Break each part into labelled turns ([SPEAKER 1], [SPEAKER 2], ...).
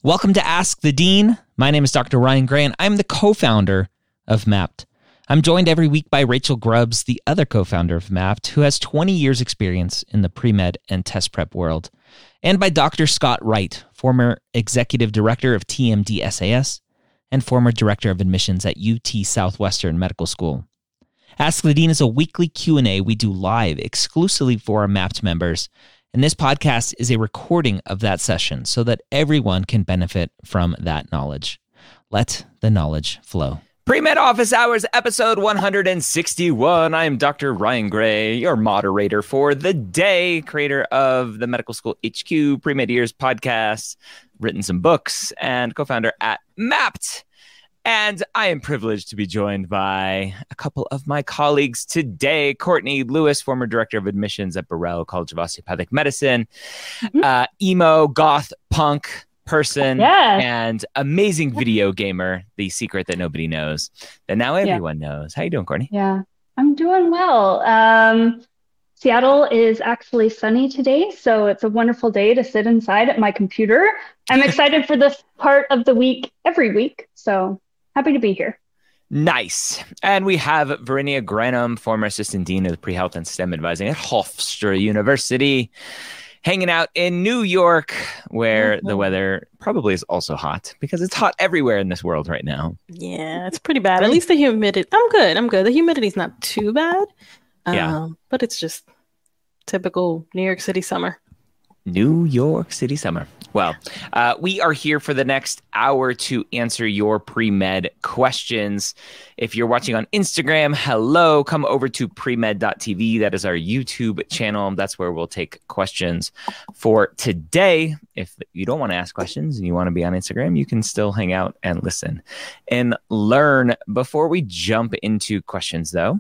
[SPEAKER 1] Welcome to Ask the Dean. My name is Dr. Ryan Gray, and I'm the co-founder of MAPT. I'm joined every week by Rachel Grubbs, the other co-founder of MAPT, who has 20 years experience in the pre-med and test prep world, and by Dr. Scott Wright, former executive director of TMD SAS and former director of admissions at UT Southwestern Medical School. Ask the Dean is a weekly Q&A we do live exclusively for our MAPT members, and this podcast is a recording of that session so that everyone can benefit from that knowledge. Let the knowledge flow. Pre-Med Office Hours, episode 161. I'm Dr. Ryan Gray, your moderator for the day, creator of the Medical School HQ Pre-Med Years podcast, written some books, and co-founder at MAPT. And I am privileged to be joined by a couple of my colleagues today. Courtney Lewis, former director of admissions at Burrell College of Osteopathic Medicine, emo, goth, punk person, and amazing video gamer, the secret that nobody knows, that now everyone knows. How you doing, Courtney?
[SPEAKER 2] Yeah, I'm doing well. Seattle is actually sunny today, so it's a wonderful day to sit inside at my computer. I'm excited for this part of the week every week, so happy to be here.
[SPEAKER 1] Nice. And we have Verinia Granum, former assistant dean of the pre-health and STEM advising at Hofstra University, hanging out in New York, where the weather probably is also hot because it's hot everywhere in this world right now.
[SPEAKER 3] Yeah, it's pretty bad. At least the humidity. I'm good. The humidity's not too bad. But it's just typical New York City summer.
[SPEAKER 1] New York City summer. Well, we are here for the next hour to answer your pre-med questions. If you're watching on Instagram, hello, come over to premed.tv. That is our YouTube channel. That's where we'll take questions for today. If you don't want to ask questions and you want to be on Instagram, you can still hang out and listen and learn. Before we jump into questions, though,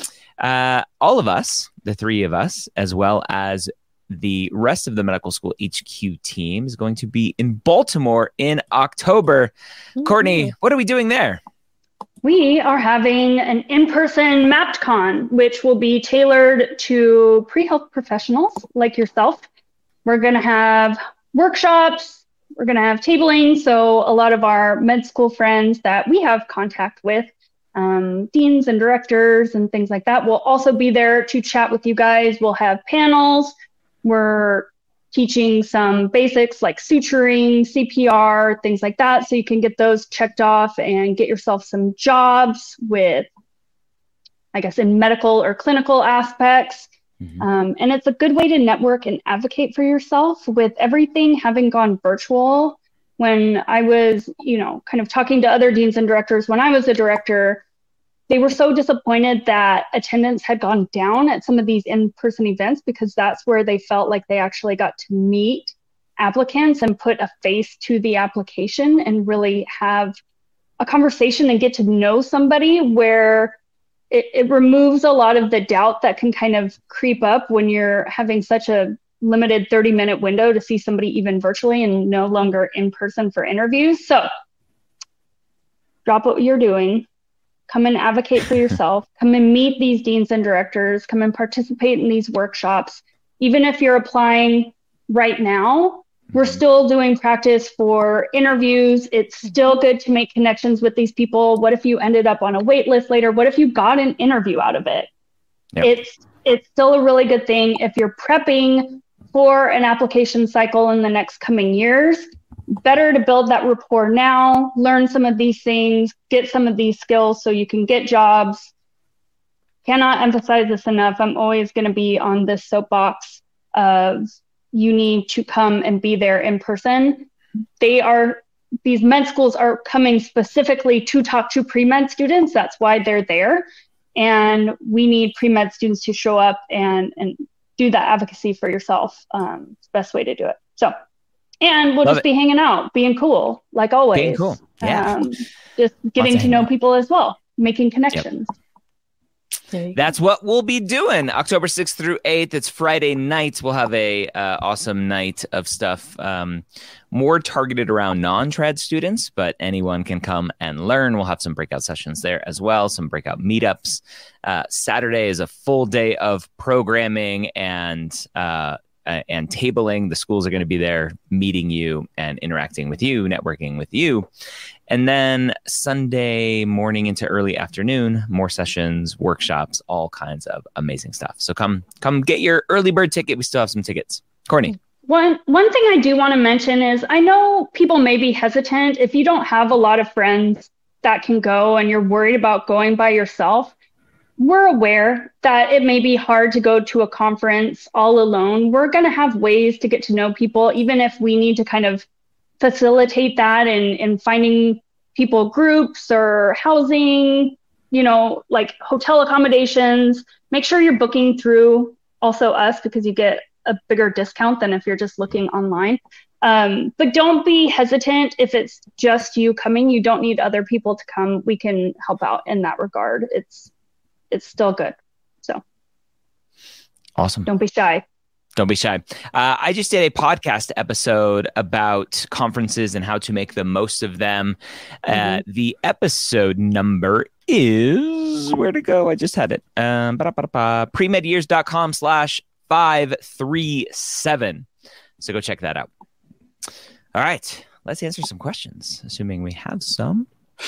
[SPEAKER 1] all of us, the three of us, as well as the rest of the Medical School HQ team, is going to be in Baltimore in October. Courtney, what are we doing there?
[SPEAKER 2] We are having an in-person MAPTCon, which will be tailored to pre-health professionals like yourself. We're going to have workshops. We're going to have tabling. So a lot of our med school friends that we have contact with, deans and directors and things like that, will also be there to chat with you guys. We'll have panels. We're teaching some basics like suturing, CPR, things like that, so you can get those checked off and get yourself some jobs with, I guess, in medical or clinical aspects. And it's a good way to network and advocate for yourself. With everything having gone virtual, when I was, kind of talking to other deans and directors when I was a director, they were so disappointed that attendance had gone down at some of these in-person events, because that's where they felt like they actually got to meet applicants and put a face to the application and really have a conversation and get to know somebody, where it removes a lot of the doubt that can kind of creep up when you're having such a limited 30-minute window to see somebody even virtually and no longer in person for interviews. So drop what you're doing. Come and advocate for yourself. Come and meet these deans and directors. Come and participate in these workshops. Even if you're applying right now, we're still doing practice for interviews. It's still good to make connections with these people. What if you ended up on a wait list later? What if you got an interview out of it? Yep. It's still a really good thing if you're prepping for an application cycle in the next coming years. Better to build that rapport now, learn some of these things, get some of these skills so you can get jobs. Cannot emphasize this enough. I'm always going to be on this soapbox of you need to come and be there in person. These med schools are coming specifically to talk to pre-med students. That's why they're there. And we need pre-med students to show up and do that advocacy for yourself. It's the best way to do it. And we'll just be hanging out, being cool, like always.
[SPEAKER 1] Being cool, yeah.
[SPEAKER 2] Just getting to know people as well, making connections.
[SPEAKER 1] That's what we'll be doing October 6th through 8th. It's Friday nights. We'll have a awesome night of stuff, more targeted around non-trad students, but anyone can come and learn. We'll have some breakout sessions there as well, some breakout meetups. Saturday is a full day of programming and and tabling. The schools are going to be there meeting you and interacting with you, networking with you. And then Sunday morning into early afternoon, more sessions, workshops, all kinds of amazing stuff. So come get your early bird ticket. We still have some tickets. Courtney.
[SPEAKER 2] One thing I do want to mention is I know people may be hesitant if you don't have a lot of friends that can go and you're worried about going by yourself. We're aware that it may be hard to go to a conference all alone. We're going to have ways to get to know people, even if we need to kind of facilitate that in finding people groups or housing, like hotel accommodations. Make sure you're booking through also us, because you get a bigger discount than if you're just looking online. But don't be hesitant if it's just you coming. You don't need other people to come. We can help out in that regard. It's still good. So
[SPEAKER 1] awesome.
[SPEAKER 2] Don't be shy.
[SPEAKER 1] Don't be shy. I just did a podcast episode about conferences and how to make the most of them. The episode number is, where to go? I just had it. premedyears.com/537. So go check that out. All right. Let's answer some questions, assuming we have some.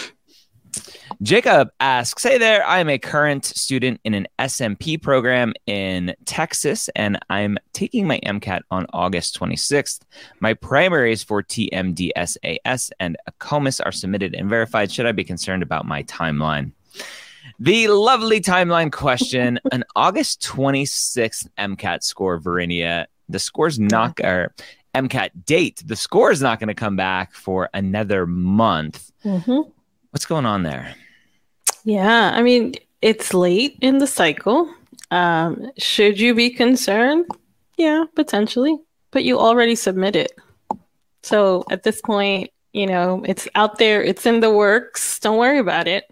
[SPEAKER 1] Jacob asks, hey there, I'm a current student in an SMP program in Texas, and I'm taking my MCAT on August 26th. My primaries for TMDSAS and AACOMAS are submitted and verified. Should I be concerned about my timeline? The lovely timeline question, an August 26th MCAT score, Verinia, the score's not, or MCAT date, the score is not going to come back for another month. What's going on there?
[SPEAKER 3] Yeah, I mean, it's late in the cycle. Should you be concerned? Yeah, potentially. But you already submitted. So at this point, it's out there. It's in the works. Don't worry about it.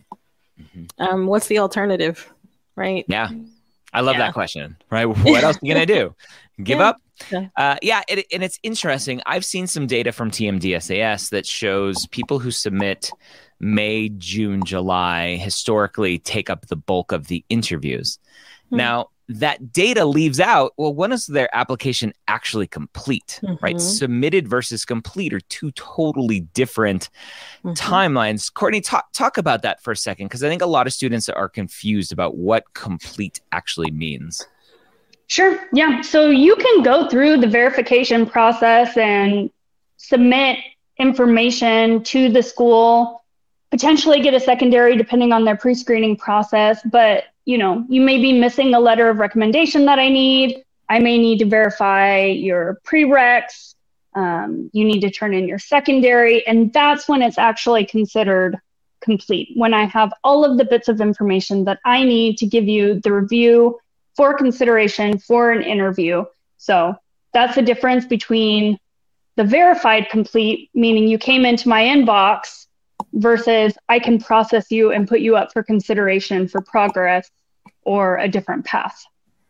[SPEAKER 3] What's the alternative, right?
[SPEAKER 1] Yeah. I love that question, right? What else are you going to do? Give up? And it's interesting. I've seen some data from TMDSAS that shows people who submit May, June, July historically take up the bulk of the interviews. Now, that data leaves out, well, when is their application actually complete, right? Submitted versus complete are two totally different timelines. Courtney, talk about that for a second, because I think a lot of students are confused about what complete actually means.
[SPEAKER 2] Sure. Yeah. So you can go through the verification process and submit information to the school, potentially get a secondary depending on their pre-screening process. But, you may be missing a letter of recommendation that I need. I may need to verify your prereqs. You need to turn in your secondary. And that's when it's actually considered complete, when I have all of the bits of information that I need to give you the review for consideration for an interview. So that's the difference between the verified complete, meaning you came into my inbox, versus I can process you and put you up for consideration for progress or a different path.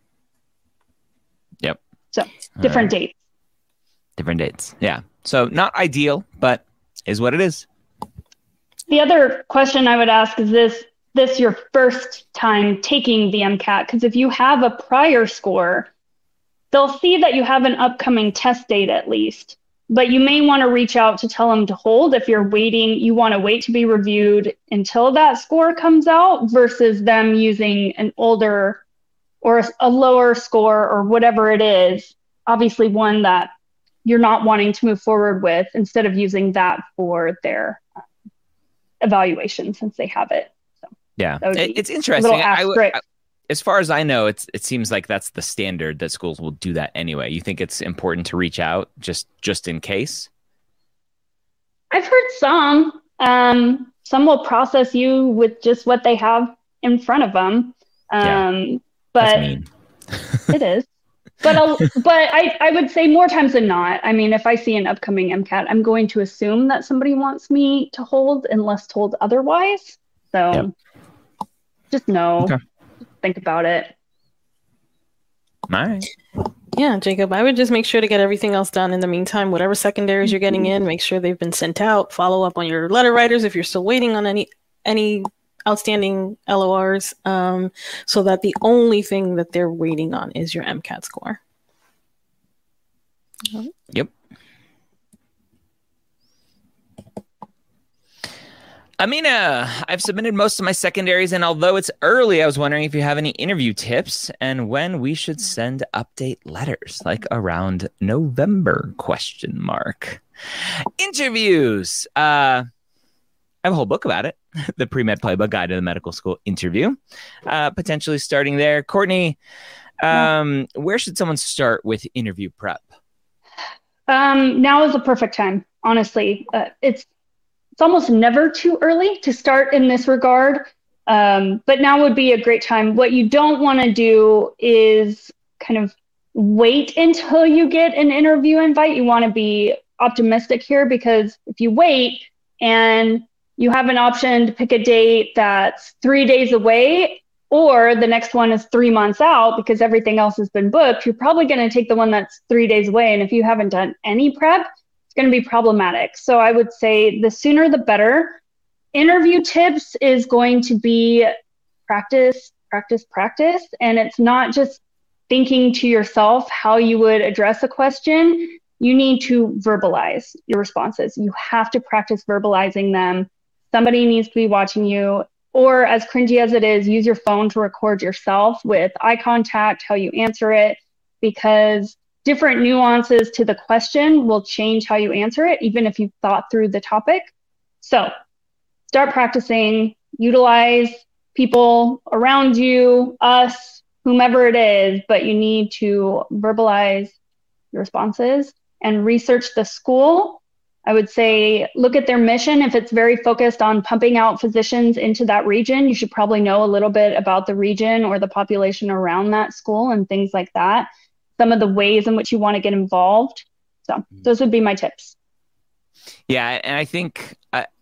[SPEAKER 1] Yep.
[SPEAKER 2] So different dates.
[SPEAKER 1] Different dates. Yeah. So not ideal, but is what it is.
[SPEAKER 2] The other question I would ask is this your first time taking the MCAT? Because if you have a prior score, they'll see that you have an upcoming test date at least. But you may want to reach out to tell them to hold if you're waiting. You want to wait to be reviewed until that score comes out versus them using an older or a lower score or whatever it is. Obviously one that you're not wanting to move forward with, instead of using that for their evaluation since they have it. So
[SPEAKER 1] yeah, it's interesting. As far as I know, it seems like that's the standard, that schools will do that anyway. You think it's important to reach out just in case?
[SPEAKER 2] I've heard some. Some will process you with just what they have in front of them. But
[SPEAKER 1] that's mean.
[SPEAKER 2] It is. But I would say more times than not. I mean, if I see an upcoming MCAT, I'm going to assume that somebody wants me to hold unless told otherwise. So just know. Okay. Think about it.
[SPEAKER 1] All right.
[SPEAKER 3] Yeah, Jacob, I would just make sure to get everything else done in the meantime. Whatever secondaries you're getting in, make sure they've been sent out. Follow up on your letter writers if you're still waiting on any outstanding LORs, so that the only thing that they're waiting on is your MCAT score.
[SPEAKER 1] Yep. Amina, I've submitted most of my secondaries, and although it's early, I was wondering if you have any interview tips and when we should send update letters, like around November, ? Interviews. I have a whole book about it, the Pre-Med Playbook Guide to the Medical School Interview, potentially starting there. Courtney, where should someone start with interview prep?
[SPEAKER 2] Now is the perfect time, honestly. It's almost never too early to start in this regard, but now would be a great time. What you don't want to do is kind of wait until you get an interview invite. You want to be optimistic here, because if you wait and you have an option to pick a date that's 3 days away, or the next one is 3 months out because everything else has been booked, you're probably going to take the one that's 3 days away. And if you haven't done any prep, it's going to be problematic. So I would say the sooner the better. Interview tips is going to be practice. And it's not just thinking to yourself how you would address a question. You need to verbalize your responses. You have to practice verbalizing them. Somebody needs to be watching you. Or, as cringy as it is, use your phone to record yourself with eye contact, how you answer it, because different nuances to the question will change how you answer it, even if you've thought through the topic. So start practicing, utilize people around you, us, whomever it is, but you need to verbalize your responses and research the school. I would say look at their mission. If it's very focused on pumping out physicians into that region, you should probably know a little bit about the region or the population around that school and things like that. Some of the ways in which you want to get involved. So those would be my tips.
[SPEAKER 1] Yeah, and I think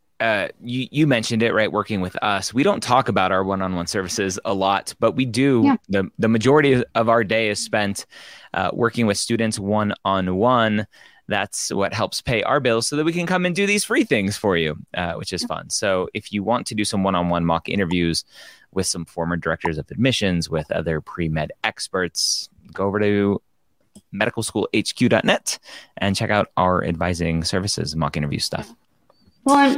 [SPEAKER 1] you mentioned it, right? Working with us, we don't talk about our one-on-one services a lot, but we do. Yeah. The majority of our day is spent working with students one-on-one. That's what helps pay our bills so that we can come and do these free things for you, which is fun. So if you want to do some one-on-one mock interviews with some former directors of admissions, with other pre-med experts, go over to medicalschoolhq.net and check out our advising services, mock interview stuff.
[SPEAKER 2] Well,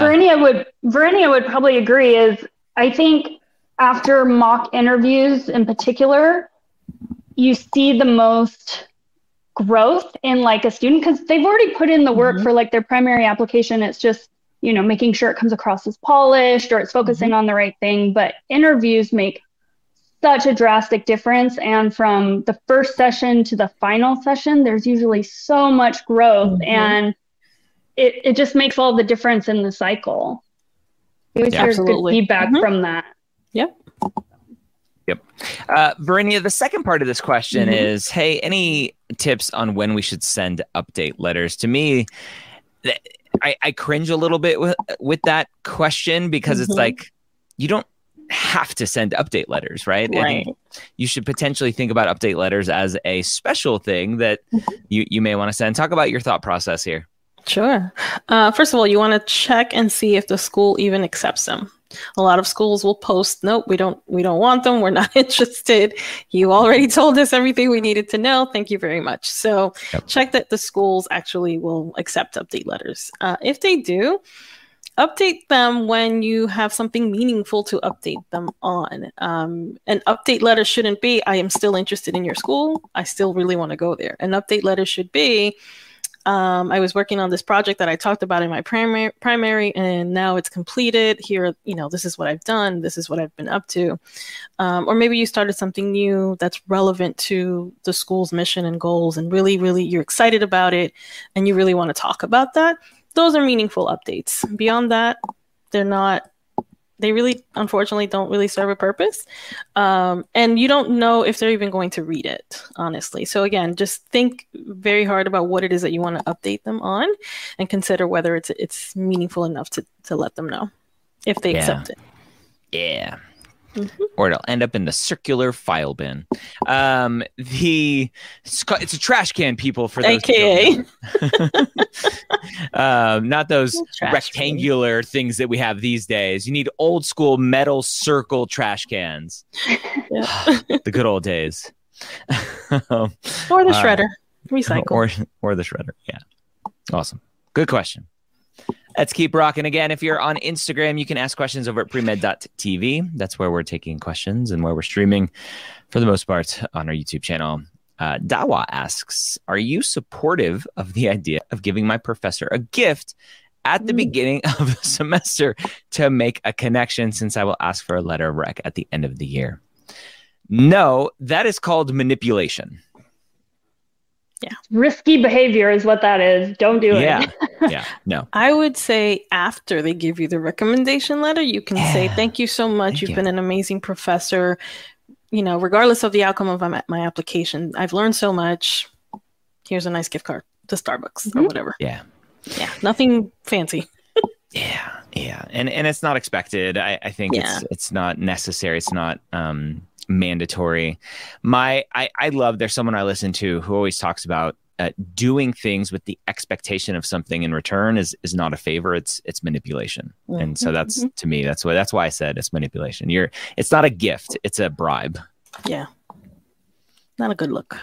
[SPEAKER 2] Verinia would probably agree. Is I think after mock interviews in particular, you see the most growth in like a student, because they've already put in the work for like their primary application. It's just, making sure it comes across as polished or it's focusing on the right thing. But interviews make such a drastic difference. And from the first session to the final session, there's usually so much growth, and it just makes all the difference in the cycle. We always hear good feedback from that.
[SPEAKER 3] Yep.
[SPEAKER 1] Verinia, the second part of this question is, hey, any tips on when we should send update letters? To me, I cringe a little bit with that question, because it's like, you don't have to send update letters, right?
[SPEAKER 3] Right.
[SPEAKER 1] And you should potentially think about update letters as a special thing that you may want to send. Talk about your thought process here.
[SPEAKER 3] Sure. First of all, you want to check and see if the school even accepts them. A lot of schools will post, nope, we don't want them. We're not interested. You already told us everything we needed to know. Thank you very much. So check that the schools actually will accept update letters. If they do, update them when you have something meaningful to update them on. An update letter shouldn't be, I am still interested in your school. I still really want to go there. An update letter should be, I was working on this project that I talked about in my primary, and now it's completed. Here, this is what I've done. This is what I've been up to. Or maybe you started something new that's relevant to the school's mission and goals, and really, really you're excited about it, and you really want to talk about that. Those are meaningful updates. Beyond that, they really, unfortunately, don't really serve a purpose. And you don't know if they're even going to read it, honestly. So again, just think very hard about what it is that you want to update them on, and consider whether it's meaningful enough to let them know if they accept it.
[SPEAKER 1] Yeah. Or it'll end up in the circular file bin. It's a trash can, people, for those
[SPEAKER 3] AKA.
[SPEAKER 1] Not those rectangular things that we have these days. You need old school metal circle trash cans. The good old days.
[SPEAKER 3] Or the shredder. Recycle.
[SPEAKER 1] Or the shredder. Yeah. Awesome. Good question. Let's keep rocking. Again, if you're on Instagram, you can ask questions over at premed.tv. That's where we're taking questions and where we're streaming for the most part on our YouTube channel. Dawa asks, are you supportive of the idea of giving my professor a gift at the beginning of the semester to make a connection, since I will ask for a letter of rec at the end of the year? No, that is called manipulation.
[SPEAKER 2] Yeah. Risky behavior is what that is. Don't do it.
[SPEAKER 1] Yeah. No.
[SPEAKER 3] I would say after they give you the recommendation letter, you can say, thank you so much. You've been an amazing professor. You know, regardless of the outcome of my application, I've learned so much. Here's a nice gift card to Starbucks or whatever.
[SPEAKER 1] Yeah.
[SPEAKER 3] Yeah. Nothing fancy.
[SPEAKER 1] Yeah. And it's not expected. I think it's not necessary. It's not mandatory. I love, there's someone I listen to who always talks about doing things with the expectation of something in return is not a favor. It's manipulation. And so that's, to me, that's why I said it's manipulation. It's not a gift. It's a bribe.
[SPEAKER 3] Yeah. Not a good look.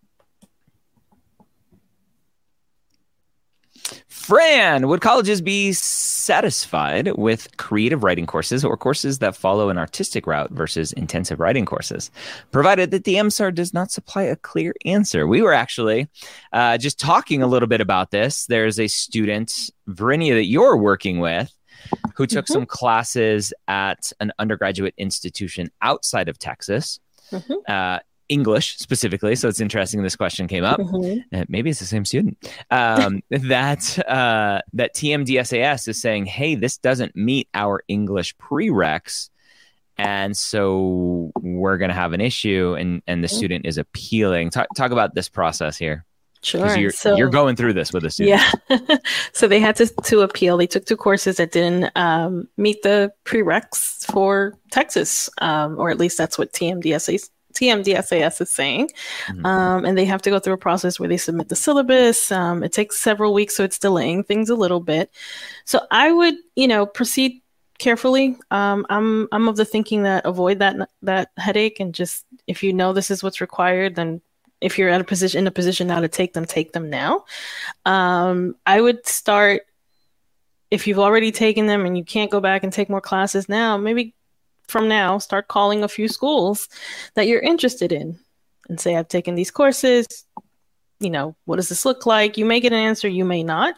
[SPEAKER 1] Fran, would colleges be satisfied with creative writing courses or courses that follow an artistic route versus intensive writing courses, provided that the MSAR does not supply a clear answer? We were actually just talking a little bit about this. There's a student, Verinia, that you're working with, who took some classes at an undergraduate institution outside of Texas. English specifically. So it's interesting this question came up. Maybe it's the same student. That TMDSAS is saying, hey, this doesn't meet our English prereqs. And so we're going to have an issue. And the student is appealing. Talk about this process here.
[SPEAKER 3] Sure.
[SPEAKER 1] You're going through this with a student.
[SPEAKER 3] Yeah. So they had to appeal. They took 2 courses that didn't meet the prereqs for Texas, or at least that's what TMDSAS is saying. And they have to go through a process where they submit the syllabus. It takes several weeks, so it's delaying things a little bit. So I would, proceed carefully. I'm of the thinking that avoid that headache, and just, if this is what's required, then if you're in a position now to take them now. I would start, if you've already taken them and you can't go back and take more classes now, maybe from now, start calling a few schools that you're interested in and say, I've taken these courses. What does this look like? You may get an answer, you may not.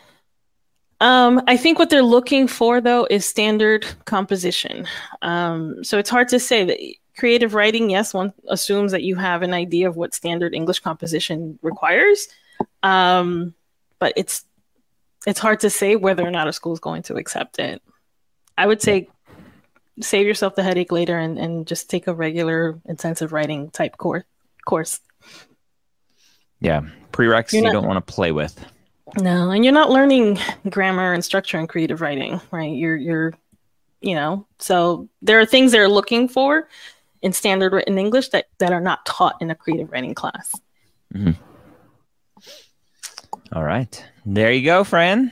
[SPEAKER 3] I think what they're looking for, though, is standard composition. So it's hard to say that creative writing, yes, one assumes that you have an idea of what standard English composition requires. But it's hard to say whether or not a school is going to accept it. I would say save yourself the headache later and just take a regular intensive writing type course. Yeah.
[SPEAKER 1] Prereqs you don't want to play with.
[SPEAKER 3] No, and you're not learning grammar and structure in creative writing, right? You're so there are things they're looking for in standard written English that are not taught in a creative writing class.
[SPEAKER 1] All right. There you go, Fran.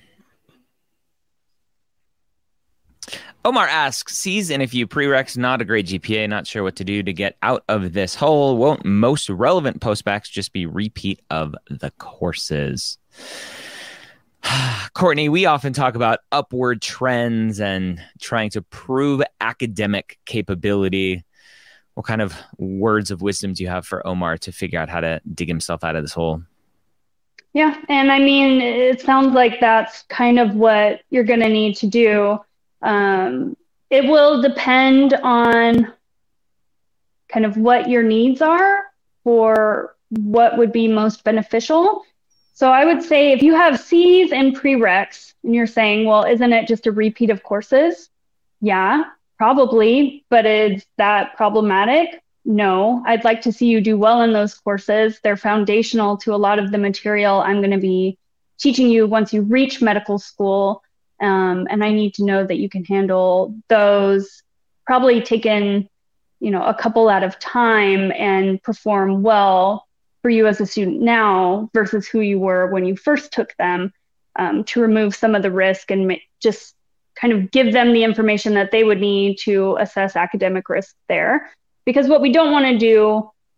[SPEAKER 1] Omar asks, C's in a few prereqs, not a great GPA, not sure what to do to get out of this hole. Won't most relevant postbacks just be repeat of the courses? Courtney, we often talk about upward trends and trying to prove academic capability. What kind of words of wisdom do you have for Omar to figure out how to dig himself out of this hole?
[SPEAKER 2] Yeah, and I mean, it sounds like that's kind of what you're going to need to do. It will depend on kind of what your needs are for what would be most beneficial. So I would say if you have C's and prereqs and you're saying, well, isn't it just a repeat of courses? Yeah, probably, but is that problematic? No, I'd like to see you do well in those courses. They're foundational to a lot of the material I'm going to be teaching you once you reach medical school. And I need to know that you can handle those, probably taken, a couple at a time and perform well for you as a student now versus who you were when you first took them, to remove some of the risk and just kind of give them the information that they would need to assess academic risk there. Because what we don't want to do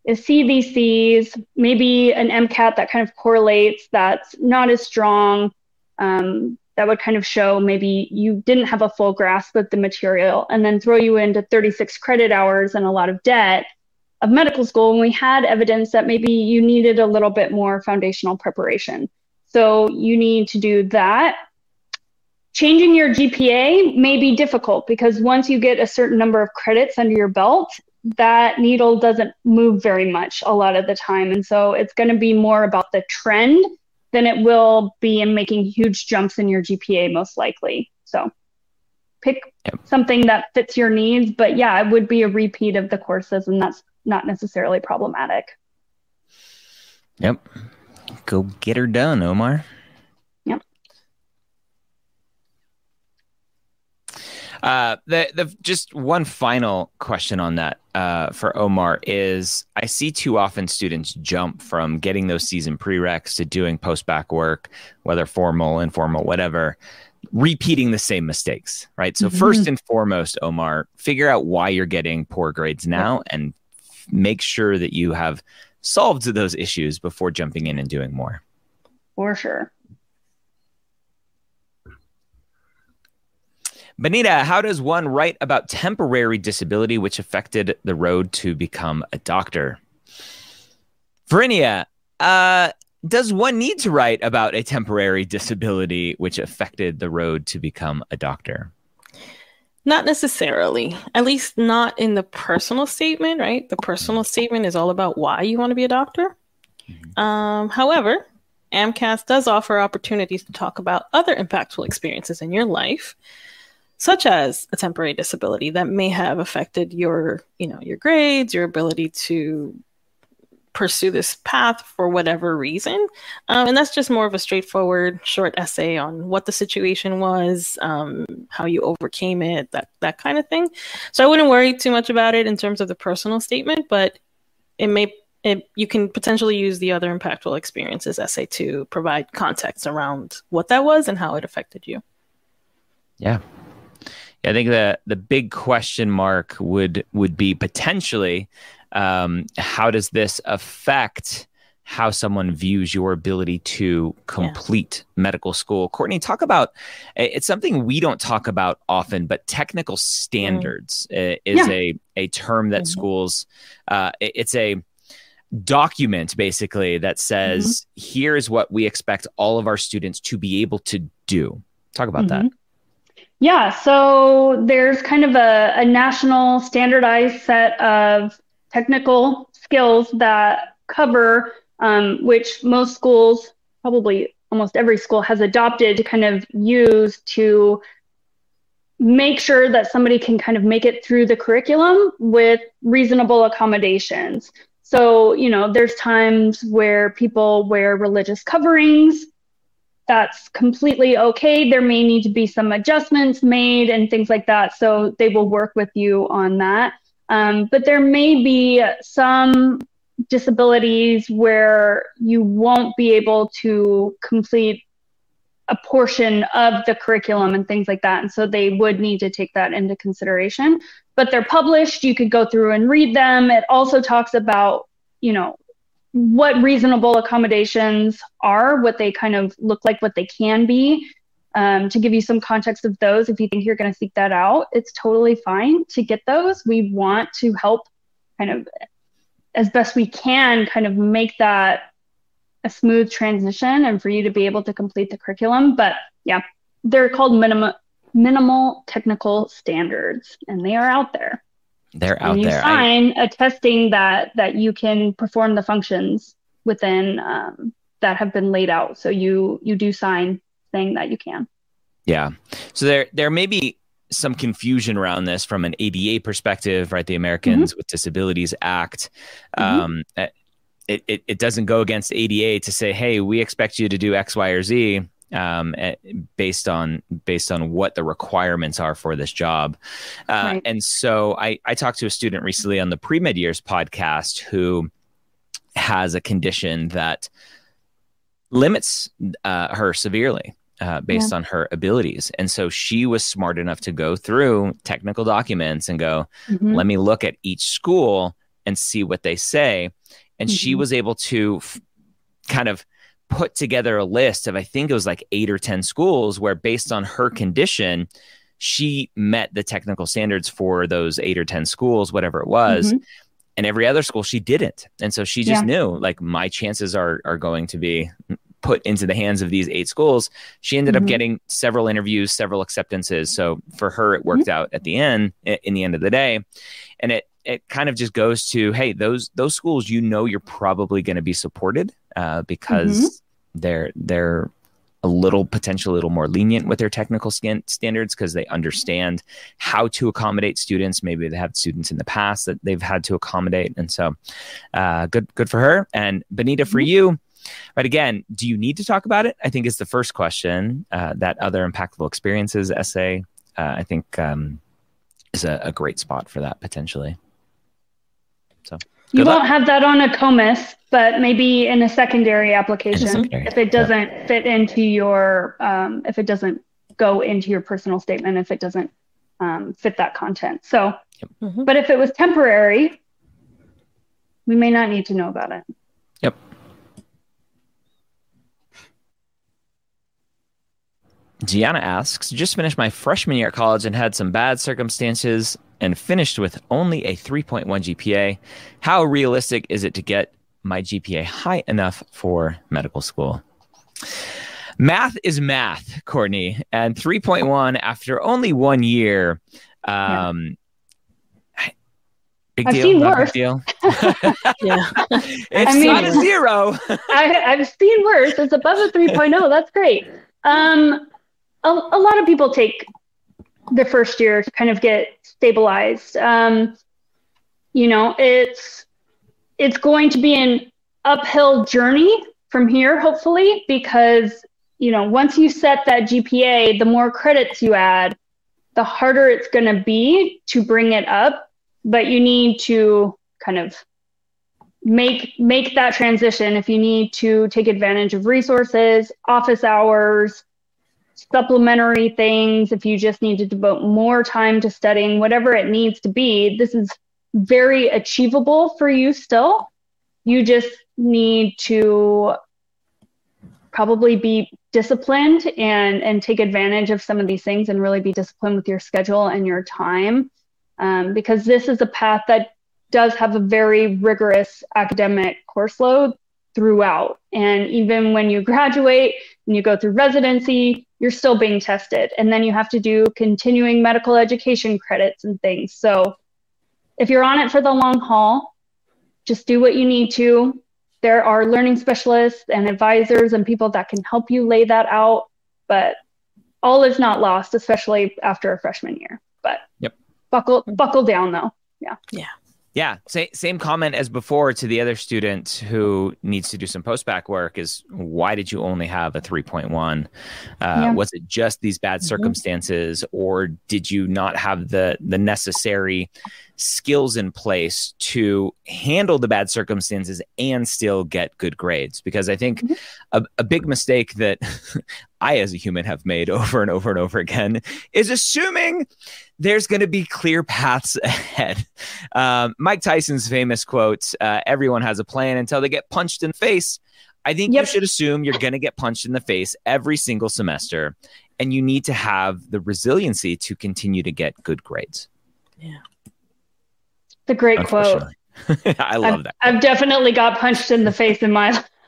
[SPEAKER 2] is CVCs, maybe an MCAT that kind of correlates, that's not as strong. That would kind of show maybe you didn't have a full grasp of the material, and then throw you into 36 credit hours and a lot of debt of medical school when we had evidence that maybe you needed a little bit more foundational preparation. So you need to do that. Changing your GPA may be difficult because once you get a certain number of credits under your belt, that needle doesn't move very much a lot of the time. And so it's going to be more about the trend than it will be in making huge jumps in your GPA, most likely. So pick something that fits your needs. But yeah, it would be a repeat of the courses, and that's not necessarily problematic.
[SPEAKER 1] Yep. Go get her done, Omar.
[SPEAKER 2] Yep.
[SPEAKER 1] The just one final question on that for Omar is, I see too often students jump from getting those season prereqs to doing post-bac work, whether formal, informal, whatever, repeating the same mistakes, right? So first and foremost, Omar, figure out why you're getting poor grades now and make sure that you have solved those issues before jumping in and doing more.
[SPEAKER 2] For sure.
[SPEAKER 1] Benita, how does one write about temporary disability which affected the road to become a doctor? Verinia, does one need to write about a temporary disability which affected the road to become a doctor?
[SPEAKER 3] Not necessarily, at least not in the personal statement, right? The personal statement is all about why you want to be a doctor. However, AMCAS does offer opportunities to talk about other impactful experiences in your life, such as a temporary disability that may have affected your grades, your ability to pursue this path for whatever reason. And that's just more of a straightforward short essay on what the situation was, how you overcame it, that kind of thing. So I wouldn't worry too much about it in terms of the personal statement, but you can potentially use the other impactful experiences essay to provide context around what that was and how it affected you.
[SPEAKER 1] Yeah. I think the big question mark would be potentially, how does this affect how someone views your ability to complete medical school? Courtney, talk about, it's something we don't talk about often, but technical standards is a term that schools, it's a document basically that says, here's what we expect all of our students to be able to do. Talk about that.
[SPEAKER 2] Yeah, so there's kind of a national standardized set of technical skills that cover, which most schools, probably almost every school, has adopted to kind of use to make sure that somebody can kind of make it through the curriculum with reasonable accommodations. So, there's times where people wear religious coverings. That's completely okay. There may need to be some adjustments made and things like that. So they will work with you on that. But there may be some disabilities where you won't be able to complete a portion of the curriculum and things like that. And so they would need to take that into consideration. But they're published. You could go through and read them. It also talks about, what reasonable accommodations are, what they kind of look like, what they can be. To give you some context of those, if you think you're going to seek that out, it's totally fine to get those. We want to help kind of, as best we can, kind of make that a smooth transition and for you to be able to complete the curriculum. But yeah, they're called minimal technical standards, and they are out there.
[SPEAKER 1] They're out
[SPEAKER 2] and you
[SPEAKER 1] there.
[SPEAKER 2] sign attesting that you can perform the functions within that have been laid out. So you do sign saying that you can.
[SPEAKER 1] Yeah. So there may be some confusion around this from an ADA perspective, right? The Americans with Disabilities Act. It doesn't go against ADA to say, hey, we expect you to do X, Y, or Z. Based on what the requirements are for this job.
[SPEAKER 2] Right.
[SPEAKER 1] And so I talked to a student recently on the Pre-Med Years podcast who has a condition that limits her severely based on her abilities. And so she was smart enough to go through technical documents and go, let me look at each school and see what they say. And she was able to kind of put together a list of, I think it was like 8 or 10 schools where, based on her condition, she met the technical standards for those 8 or 10 schools, whatever it was. And every other school she didn't. And so she just knew, like, my chances are going to be put into the hands of these 8 schools. She ended up getting several interviews, several acceptances. So for her, it worked out at the end, in the end of the day. And it kind of just goes to, hey, those schools, you're probably going to be supported because they're potentially a little more lenient with their technical standards, because they understand how to accommodate students. Maybe they have students in the past that they've had to accommodate. And so good for her. And Benita, for you, right, again, do you need to talk about it? I think is the first question. That other impactful experiences essay, I think is a great spot for that potentially. So
[SPEAKER 2] you won't have that on a COMIS, but maybe in a secondary application if it doesn't fit into your, if it doesn't go into your personal statement, if it doesn't fit that content. So, but if it was temporary, we may not need to know about it.
[SPEAKER 1] Yep. Gianna asks, just finished my freshman year at college and had some bad circumstances and finished with only a 3.1 GPA. How realistic is it to get my GPA high enough for medical school? Math is math, Courtney, and 3.1 after only 1 year. Big
[SPEAKER 2] I've
[SPEAKER 1] deal,
[SPEAKER 2] seen
[SPEAKER 1] not
[SPEAKER 2] worse.
[SPEAKER 1] big deal.
[SPEAKER 2] I mean,
[SPEAKER 1] not a 0.
[SPEAKER 2] I've seen worse. It's above a 3.0. That's great. A lot of people take the first year to kind of get stabilized. It's going to be an uphill journey from here, hopefully, because, once you set that GPA, the more credits you add, the harder it's going to be to bring it up. But you need to kind of make that transition. If you need to take advantage of resources, office hours, supplementary things, if you just need to devote more time to studying, whatever it needs to be, this is very achievable for you still. You just need to probably be disciplined and take advantage of some of these things and really be disciplined with your schedule and your time, because this is a path that does have a very rigorous academic course load throughout. And even when you graduate and you go through residency, you're still being tested. And then you have to do continuing medical education credits and things. So if you're on it for the long haul, just do what you need to. There are learning specialists and advisors and people that can help you lay that out. But all is not lost, especially after a freshman year. But buckle down, though.
[SPEAKER 1] Yeah. Same comment as before to the other student who needs to do some post-bac work is, why did you only have a 3.1? Was it just these bad circumstances, or did you not have the necessary skills in place to handle the bad circumstances and still get good grades? Because I think a big mistake that I as a human have made over and over and over again is assuming there's going to be clear paths ahead. Mike Tyson's famous quote, everyone has a plan until they get punched in the face. I think you should assume you're going to get punched in the face every single semester, and you need to have the resiliency to continue to get good grades.
[SPEAKER 2] Yeah. It's a great quote.
[SPEAKER 1] I love that.
[SPEAKER 2] I've definitely got punched in the face in my life.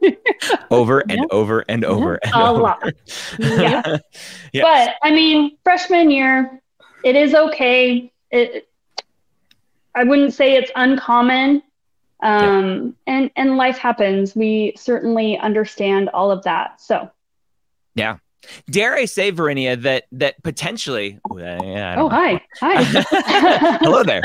[SPEAKER 1] over and over and over and
[SPEAKER 2] a
[SPEAKER 1] over.
[SPEAKER 2] lot. Yeah. But I mean, freshman year, it is okay. I wouldn't say it's uncommon. And life happens. We certainly understand all of that. So
[SPEAKER 1] yeah. Dare I say, Verinia, that potentially...
[SPEAKER 2] Hi.
[SPEAKER 1] Hello there.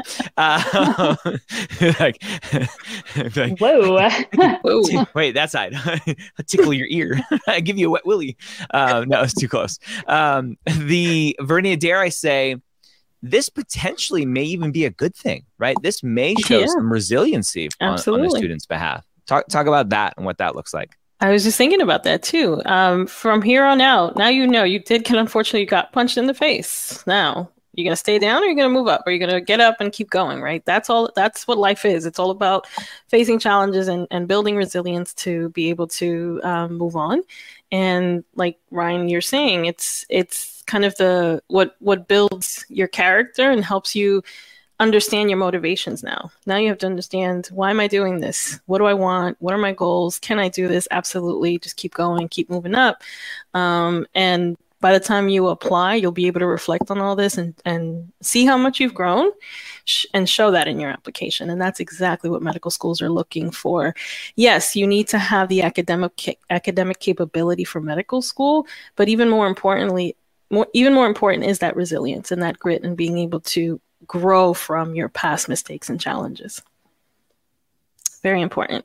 [SPEAKER 2] Whoa.
[SPEAKER 1] Wait, that side. Tickle your ear. I give you a wet willy. No, it's too close. Verinia, dare I say, this potentially may even be a good thing, right? This may show some resiliency on the student's behalf. Talk about that and what that looks like.
[SPEAKER 3] I was just thinking about that too. From here on out, now you did get, unfortunately, you got punched in the face. Now, You're going to stay down or you're going to move up, or you're going to get up and keep going, right? That's what life is. It's all about facing challenges and building resilience to be able to move on. And like Ryan, you're saying, it's kind of what builds your character and helps you understand your motivations now. Now you have to understand, why am I doing this? What do I want? What are my goals? Can I do this? Absolutely. Just keep going, keep moving up. And by the time you apply, you'll be able to reflect on all this and see how much you've grown and show that in your application. And that's exactly what medical schools are looking for. Yes, you need to have the academic capability for medical school, but even more important is that resilience and that grit and being able to grow from your past mistakes and challenges. Very important.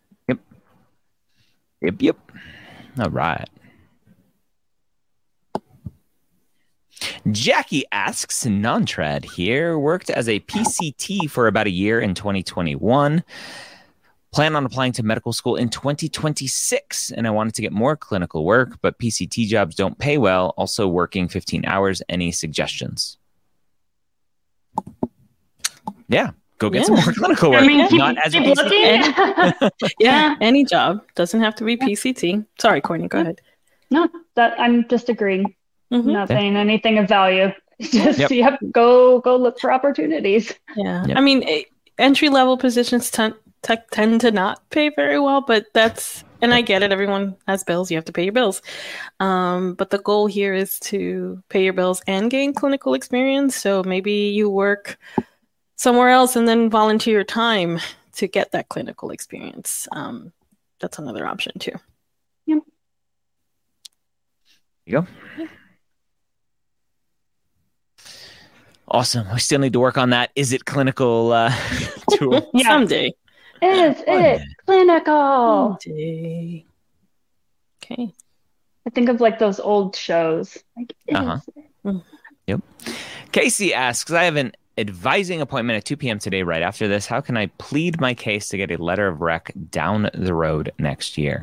[SPEAKER 1] Yep. All right. Jackie asks, non-trad here, worked as a PCT for about a year in 2021. Plan on applying to medical school in 2026, and I wanted to get more clinical work, but PCT jobs don't pay well. Also working 15 hours. Any suggestions? Yeah, go get some more clinical work.
[SPEAKER 2] I mean,
[SPEAKER 1] Not as a PCT.
[SPEAKER 3] Yeah, any job. Doesn't have to be PCT. Sorry, Courtney, go ahead.
[SPEAKER 2] No, I'm just agreeing.
[SPEAKER 3] Mm-hmm.
[SPEAKER 2] Not saying anything of value. Just go look for opportunities.
[SPEAKER 3] Yeah, I mean, entry level positions tend to not pay very well, but and I get it. Everyone has bills. You have to pay your bills. But the goal here is to pay your bills and gain clinical experience. So maybe you work somewhere else and then volunteer your time to get that clinical experience. That's another option too.
[SPEAKER 2] Yep.
[SPEAKER 1] There you go. Yeah. Awesome. We still need to work on that. Is it clinical tool?
[SPEAKER 3] Yeah. Someday.
[SPEAKER 2] Is it clinical?
[SPEAKER 3] Someday. Okay.
[SPEAKER 2] I think of like those old shows. Like,
[SPEAKER 1] Yep. Casey asks, I have an advising appointment at 2 p.m. today right after this. How can I plead my case to get a letter of rec down the road next year?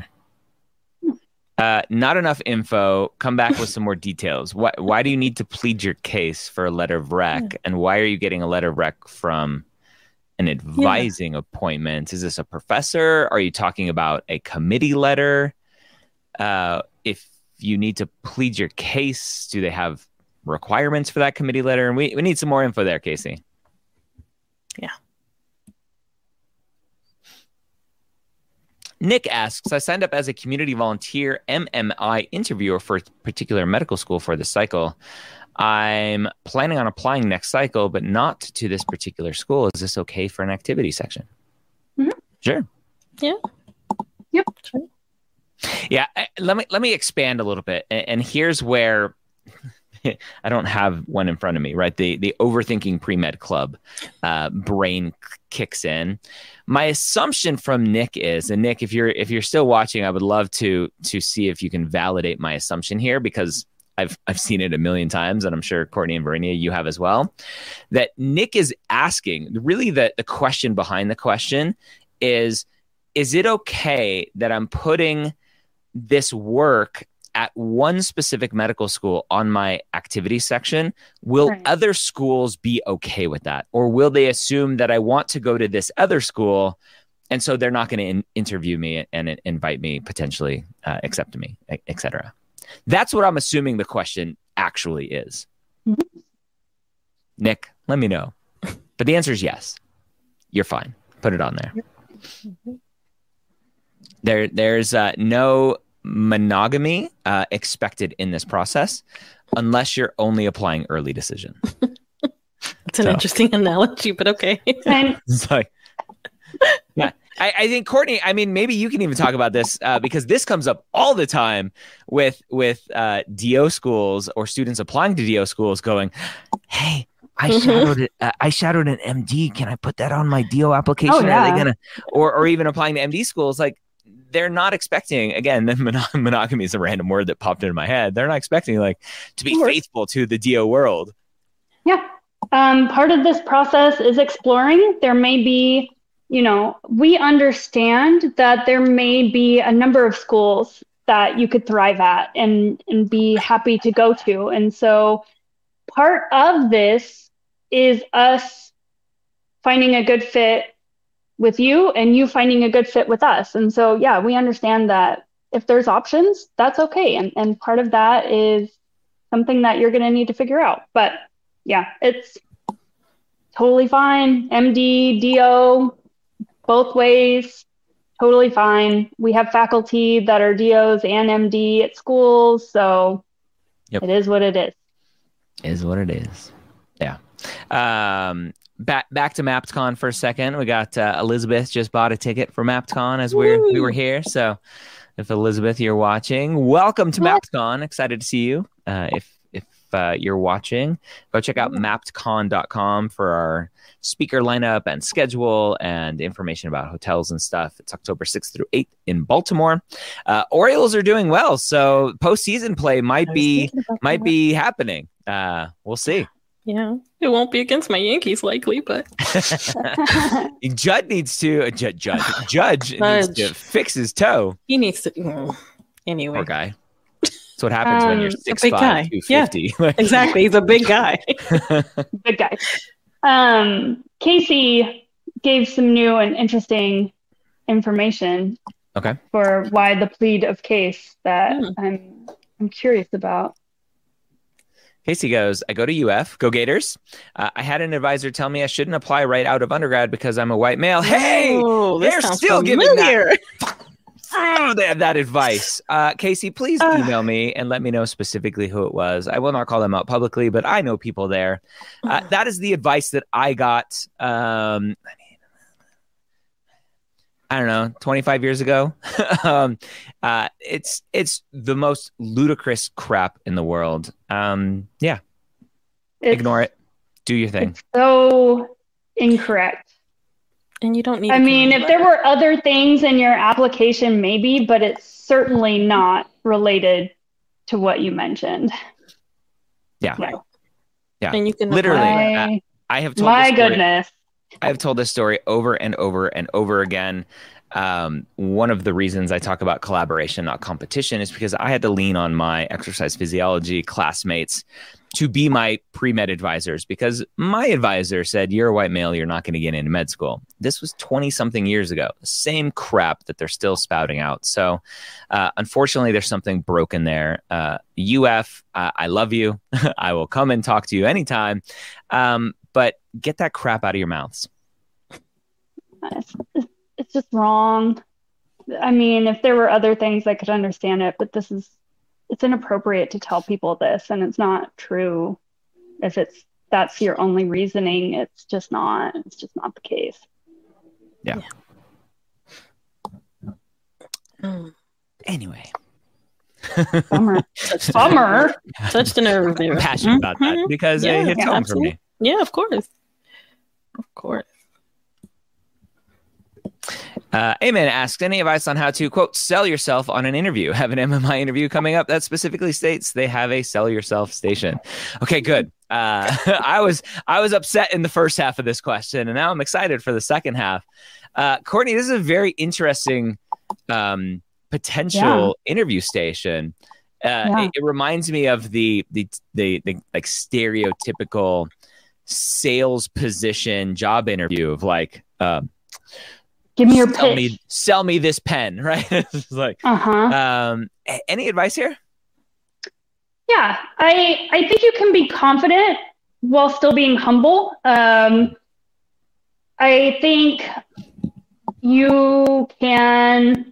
[SPEAKER 1] Not enough info. Come back with some more details. Why do you need to plead your case for a letter of rec? And why are you getting a letter of rec from an advising appointment? Is this a professor? Are you talking about a committee letter? If you need to plead your case, do they have requirements for that committee letter? And we need some more info there, Casey.
[SPEAKER 3] Yeah.
[SPEAKER 1] Nick asks, I signed up as a community volunteer MMI interviewer for a particular medical school for this cycle. I'm planning on applying next cycle, but not to this particular school. Is this okay for an activity section?
[SPEAKER 2] Mm-hmm.
[SPEAKER 1] Sure.
[SPEAKER 3] Yeah.
[SPEAKER 2] Yep.
[SPEAKER 3] Sure.
[SPEAKER 1] Yeah. Let me expand a little bit. And here's where I don't have one in front of me, right? The overthinking pre-med club brain kicks in. My assumption from Nick is, and Nick, if you're still watching, I would love to see if you can validate my assumption here, because I've seen it a million times, and I'm sure Courtney and Verinia, you have as well, that Nick is asking, really the question behind the question is it okay that I'm putting this work at one specific medical school on my activity section? Will other schools be okay with that? Or will they assume that I want to go to this other school, and so they're not going to interview me and invite me, potentially accept me, etc.? That's what I'm assuming the question actually is.
[SPEAKER 2] Mm-hmm.
[SPEAKER 1] Nick, let me know. But the answer is yes. You're fine. Put it on there.
[SPEAKER 3] Mm-hmm.
[SPEAKER 1] There's no monogamy expected in this process unless you're only applying early decision.
[SPEAKER 3] It's an interesting analogy, but okay.
[SPEAKER 1] It's like, yeah. I think, Courtney, I mean, maybe you can even talk about this because this comes up all the time with DO schools or students applying to DO schools going, hey, I shadowed an MD. Can I put that on my DO application?
[SPEAKER 2] Oh, yeah.
[SPEAKER 1] Are they gonna, or even applying to MD schools? Like, they're not expecting, again, monogamy is a random word that popped into my head. They're not expecting like to be faithful to the DO world.
[SPEAKER 2] Yeah. Part of this process is exploring. There may be, we understand that there may be a number of schools that you could thrive at and be happy to go to. And so part of this is us finding a good fit with you and you finding a good fit with us. And so, yeah, we understand that if there's options, that's okay. And part of that is something that you're going to need to figure out. But yeah, it's totally fine. MD, DO, both ways, totally fine. We have faculty that are DOs and MD at schools. So It is what it is.
[SPEAKER 1] Is what it is. Yeah. Back to MaptCon for a second. We got Elizabeth just bought a ticket for MaptCon as we were here. So if Elizabeth, you're watching, welcome to MaptCon. Excited to see you. If you're watching, go check out maptcon.com for our speaker lineup and schedule and information about hotels and stuff. It's October 6th through 8th in Baltimore. Orioles are doing well, so postseason play might be happening. We'll see.
[SPEAKER 3] Yeah, it won't be against my Yankees likely, but
[SPEAKER 1] Judge needs to fix his toe.
[SPEAKER 3] He needs to anyway.
[SPEAKER 1] Poor guy. That's what happens when you're 6'5", 250.
[SPEAKER 3] Yeah, exactly. He's a big guy.
[SPEAKER 2] Big guy. Casey gave some new and interesting information.
[SPEAKER 1] Okay.
[SPEAKER 2] For why the plead of case that I'm curious about.
[SPEAKER 1] Casey goes, I go to UF, go Gators. I had an advisor tell me I shouldn't apply right out of undergrad because I'm a white male. Hey, they're still giving that advice. Casey, please email me and let me know specifically who it was. I will not call them out publicly, but I know people there. That is the advice that I got. I don't know, 25 years ago. It's the most ludicrous crap in the world. Yeah. Ignore it. Do your thing.
[SPEAKER 2] It's so incorrect.
[SPEAKER 3] And you don't need.
[SPEAKER 2] I mean, if there were other things in your application, maybe, but it's certainly not related to what you mentioned.
[SPEAKER 1] Yeah. Yeah.
[SPEAKER 3] And you can
[SPEAKER 1] literally. I have told.
[SPEAKER 2] My goodness.
[SPEAKER 1] I have told this story over and over and over again. One of the reasons I talk about collaboration, not competition, is because I had to lean on my exercise physiology classmates to be my pre-med advisors because my advisor said, you're a white male, you're not going to get into med school. This was 20 something years ago, the same crap that they're still spouting out. So unfortunately, there's something broken there. UF, I love you. I will come and talk to you anytime. But get that crap out of your mouths.
[SPEAKER 2] It's just wrong. I mean, if there were other things, I could understand it, but it's inappropriate to tell people this, and it's not true. If that's your only reasoning, it's just not the case.
[SPEAKER 1] Yeah. Anyway.
[SPEAKER 2] Bummer.
[SPEAKER 3] Touched the nerve there.
[SPEAKER 1] I'm passionate about that because it hits home for me.
[SPEAKER 3] Yeah, of course. Of course.
[SPEAKER 1] Amen asks, any advice on how to, quote, sell yourself on an interview? Have an MMI interview coming up that specifically states they have a sell yourself station. Okay, good. I was upset in the first half of this question, and now I'm excited for the second half. Courtney, this is a very interesting potential interview station. It reminds me of the like stereotypical sales position job interview of like,
[SPEAKER 2] give me your pitch.
[SPEAKER 1] Sell me this pen, right? It's like, any advice here?
[SPEAKER 2] Yeah, I think you can be confident while still being humble. I think you can,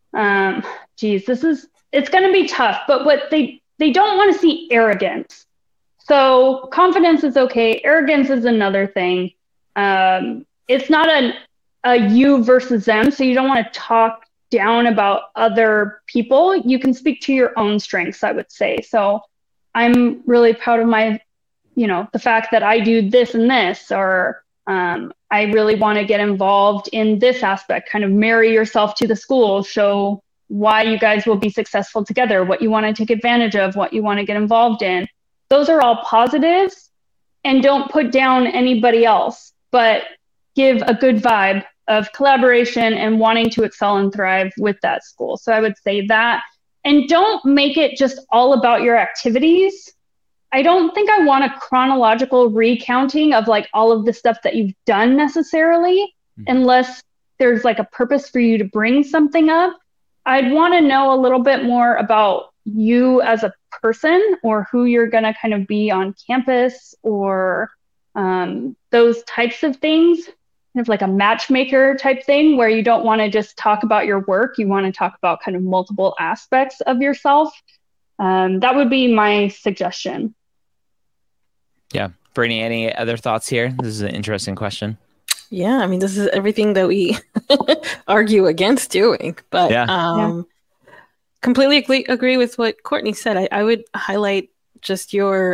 [SPEAKER 2] it's going to be tough, but what they don't want to see arrogance. So confidence is okay. Arrogance is another thing. It's not a you versus them. So you don't want to talk down about other people. You can speak to your own strengths, I would say. So I'm really proud of the fact that I do this and this, or I really want to get involved in this aspect, kind of marry yourself to the school, show why you guys will be successful together, what you want to take advantage of, what you want to get involved in. Those are all positives, and don't put down anybody else, but give a good vibe of collaboration and wanting to excel and thrive with that school. So I would say that, and don't make it just all about your activities. I don't think I want a chronological recounting of like all of the stuff that you've done necessarily, unless there's like a purpose for you to bring something up. I'd want to know a little bit more about you as a person, or who you're going to kind of be on campus, or those types of things. Kind of like a matchmaker type thing, where you don't want to just talk about your work. You want to talk about kind of multiple aspects of yourself. That would be my suggestion.
[SPEAKER 1] Yeah. Brittany, any other thoughts here? This is an interesting question.
[SPEAKER 3] Yeah, I mean, this is everything that we argue against doing. But completely agree with what Courtney said. I would highlight just your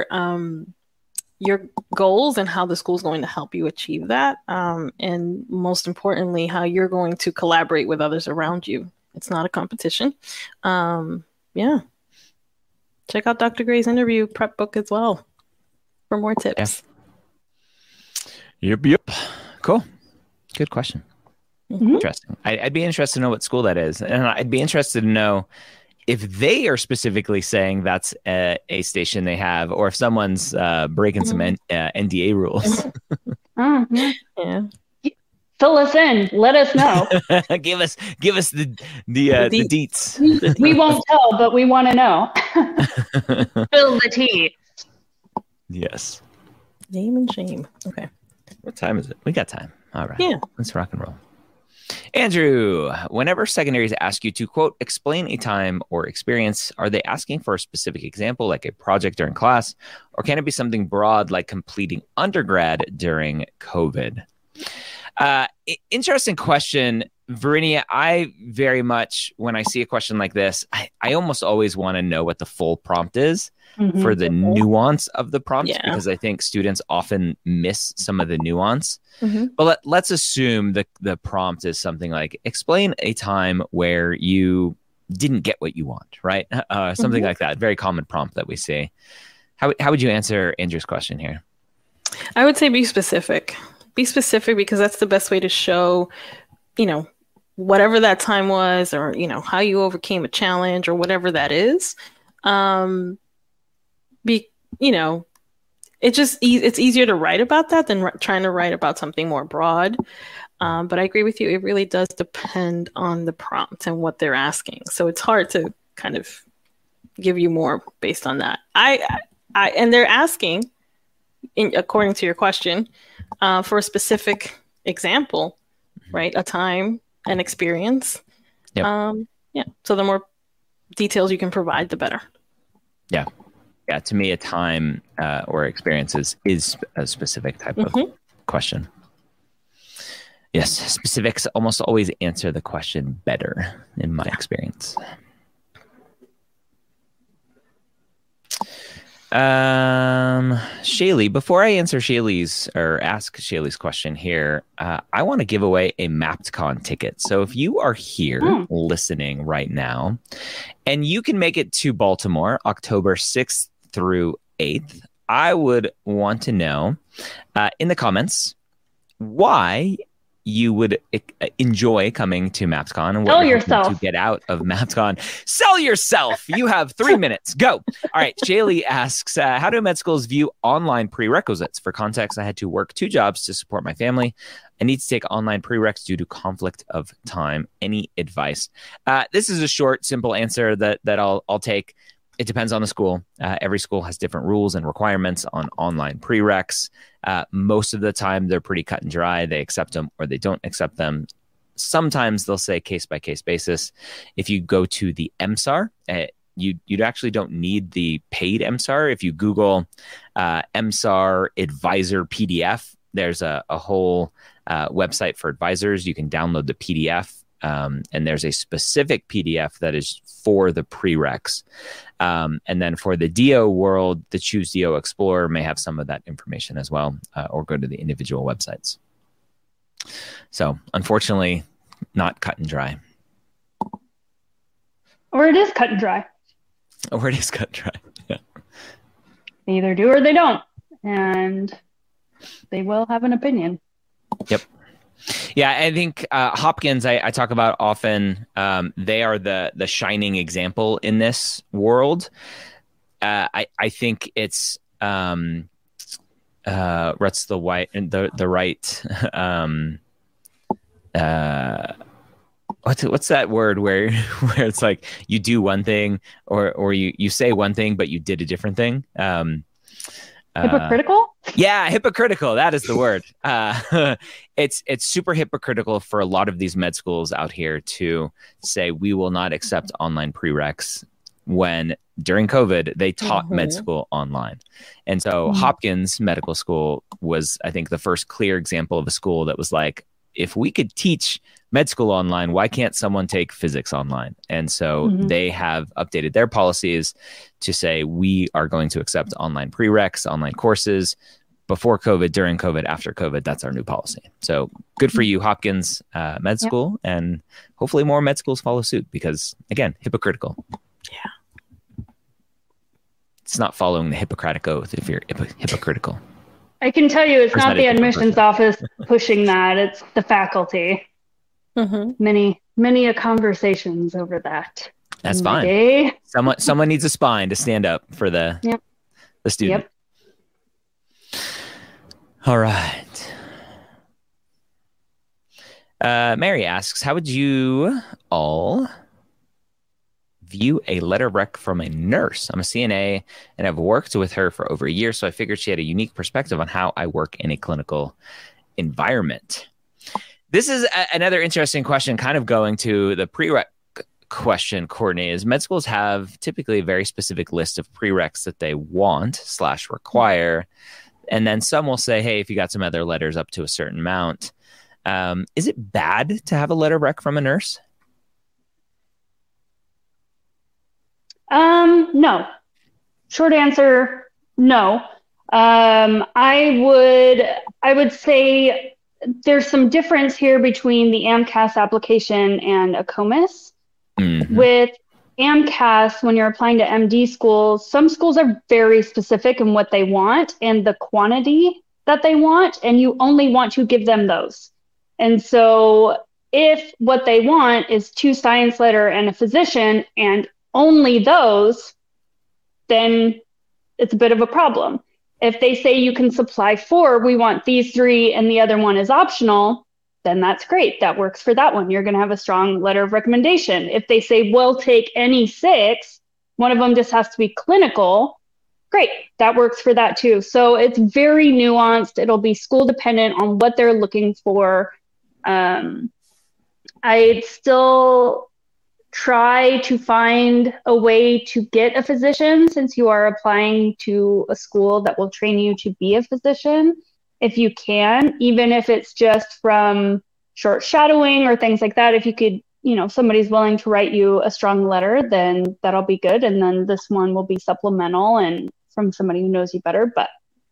[SPEAKER 3] goals and how the school is going to help you achieve that. And most importantly, how you're going to collaborate with others around you. It's not a competition. Yeah. Check out Dr. Gray's interview prep book as well for more tips.
[SPEAKER 1] Yep. Cool. Good question. Mm-hmm. Interesting. I'd be interested to know what school that is. And I'd be interested to know if they are specifically saying that's a station they have, or if someone's breaking some NDA rules.
[SPEAKER 2] Yeah. Fill us in. Let us know.
[SPEAKER 1] give us the deets.
[SPEAKER 2] We won't tell, but we want to know. Fill the tea.
[SPEAKER 1] Yes.
[SPEAKER 3] Name and shame. Okay.
[SPEAKER 1] What time is it? We got time. All right.
[SPEAKER 3] Yeah.
[SPEAKER 1] Let's rock and roll. Andrew, whenever secondaries ask you to, quote, explain a time or experience, are they asking for a specific example, like a project during class, or can it be something broad, like completing undergrad during COVID? Interesting question, Verinia. I very much, when I see a question like this, I almost always want to know what the full prompt is. Mm-hmm. For the nuance of the prompt, because I think students often miss some of the nuance. Mm-hmm. But let's assume the prompt is something like, explain a time where you didn't get what you want, right? Something like that. Very common prompt that we see. How would you answer Andrew's question here?
[SPEAKER 3] I would say be specific. Be specific, because that's the best way to show, whatever that time was, or, how you overcame a challenge or whatever that is. It's easier to write about that than trying to write about something more broad. But I agree with you. It really does depend on the prompt and what they're asking. So it's hard to kind of give you more based on that. And they're asking, according to your question, for a specific example, right? A time, an experience. Yep. So the more details you can provide, the better.
[SPEAKER 1] Yeah. Yeah, to me, a time or experiences is a specific type of question. Yes, specifics almost always answer the question better, in my experience. Shaylee, before I answer Shaylee's or ask Shaylee's question here, I want to give away a MappedCon ticket. So if you are here listening right now, and you can make it to Baltimore, October 6th through 8th, I would want to know in the comments why you would enjoy coming to MappedCon and what you're hoping to get out of MappedCon. Sell yourself. You have 3 minutes. Go. All right. Shaylee asks, how do med schools view online prerequisites? For context, I had to work 2 jobs to support my family. I need to take online prereqs due to conflict of time. Any advice? This is a short, simple answer that I'll take. It depends on the school. Every school has different rules and requirements on online prereqs. Most of the time, they're pretty cut and dry. They accept them or they don't accept them. Sometimes they'll say case-by-case basis. If you go to the MSAR, you actually don't need the paid MSAR. If you Google MSAR advisor PDF, there's a whole website for advisors. You can download the PDF. And there's a specific PDF that is for the prereqs. And then for the DO world, the Choose DO Explorer may have some of that information as well, or go to the individual websites. So unfortunately, not cut and dry.
[SPEAKER 2] Or it is cut and dry.
[SPEAKER 1] Or it is cut and dry. Yeah.
[SPEAKER 2] They either do or they don't. And they will have an opinion.
[SPEAKER 1] Yep. Yeah, I think Hopkins, I talk about often, they are the shining example in this world. I think it's what's the white and the right what's that word where it's like you do one thing or you say one thing but you did a different thing.
[SPEAKER 2] Hypocritical?
[SPEAKER 1] Yeah, hypocritical. That is the word. It's super hypocritical for a lot of these med schools out here to say we will not accept online prereqs when during COVID they taught med school online. And so Hopkins Medical School was, I think, the first clear example of a school that was like, if we could teach med school online, why can't someone take physics online? And so they have updated their policies to say we are going to accept online prereqs, online courses before COVID, during COVID, after COVID. That's our new policy. So good for you, Hopkins Med School. And hopefully more med schools follow suit because, again, hypocritical.
[SPEAKER 3] Yeah.
[SPEAKER 1] It's not following the Hippocratic Oath if you're hypocritical.
[SPEAKER 2] I can tell you it's not the admissions office pushing that. It's the faculty. Many a conversations over that.
[SPEAKER 1] That's fine. Someone needs a spine to stand up for the student. Yep. All right. Mary asks, how would you all view a letter of rec from a nurse? I'm a CNA and I've worked with her for over a year, so I figured she had a unique perspective on how I work in a clinical environment. This is another interesting question, kind of going to the prereq question, Courtney, is med schools have typically a very specific list of prereqs that they want / require. And then some will say, hey, if you got some other letters up to a certain amount, is it bad to have a letter of rec from a nurse?
[SPEAKER 2] No. Short answer, no. I would say there's some difference here between the AMCAS application and a COMIS. With AMCAS, when you're applying to MD schools, some schools are very specific in what they want and the quantity that they want, and you only want to give them those. And so if what they want is 2 science letter and a physician and only those, then it's a bit of a problem. If they say you can supply 4, we want these 3 and the other one is optional, then that's great. That works for that one. You're going to have a strong letter of recommendation. If they say we'll take any 6, one of them just has to be clinical, great. That works for that too. So it's very nuanced. It'll be school dependent on what they're looking for. I'd still try to find a way to get a physician since you are applying to a school that will train you to be a physician. If you can, even if it's just from short shadowing or things like that, if you could, somebody's willing to write you a strong letter, then that'll be good. And then this one will be supplemental and from somebody who knows you better. But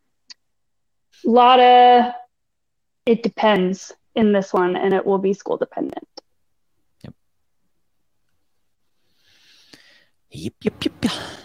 [SPEAKER 2] it depends in this one, and it will be school dependent.
[SPEAKER 1] Yep.